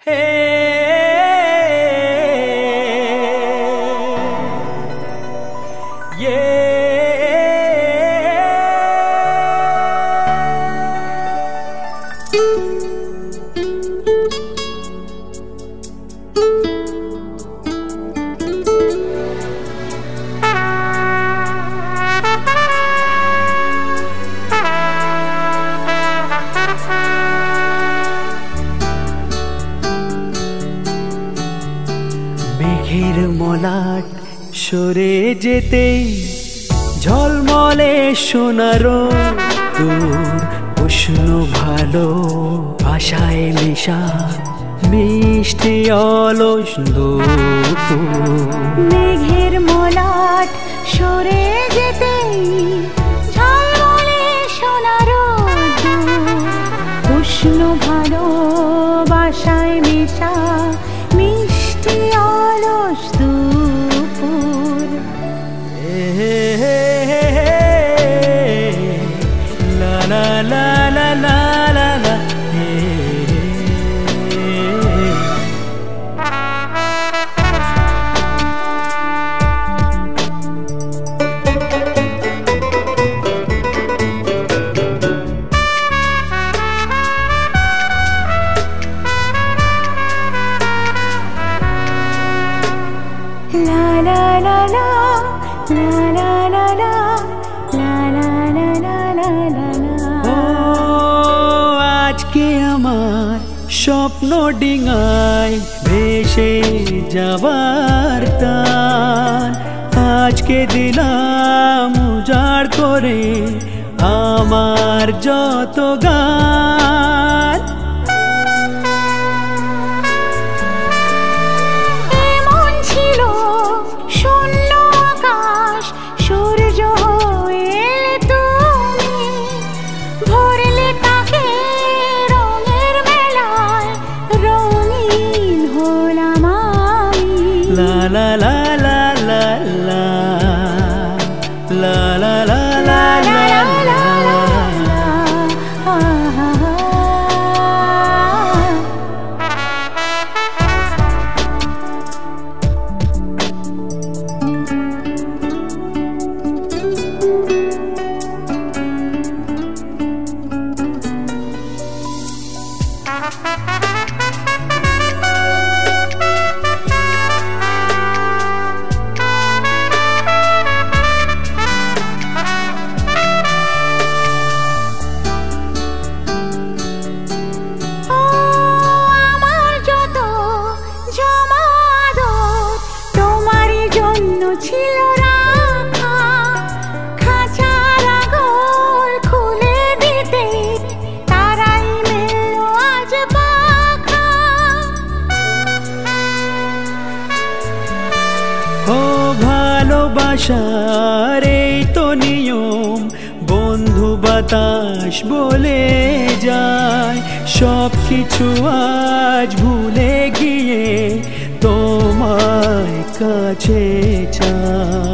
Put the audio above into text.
মেঘের মলাট সরে যেতেই ঝলমলে সোনার তোর উষ্ণ ভালো আশায় মেশা মিষ্টি অলস দুপুর। মেঘের মলাট সরে যেতেই ঝলমলে সোনার উষ্ণ ভালো বাসায় মেশা মিষ্টি অলস দুপুর। লা লা লা লা লা লা লা La la la la la la la la la la la la la la la। ও আজকে আমার স্বপ্ন ডিঙায় ভেসে যাবার টান, আজকে দিলাম উজাড় করে আমার যত গান। La la la la la la la la la la la ছিল রাখা খাঁচার আগল খুলে দিতে তারাই মেল আজ পাখা। ও ভালোবাসার এই তো নিয়ম, বন্ধু বাতাস বলে যায় সব কিছু আজ ভুলে গিয়ে তোমায় কাছে চায়।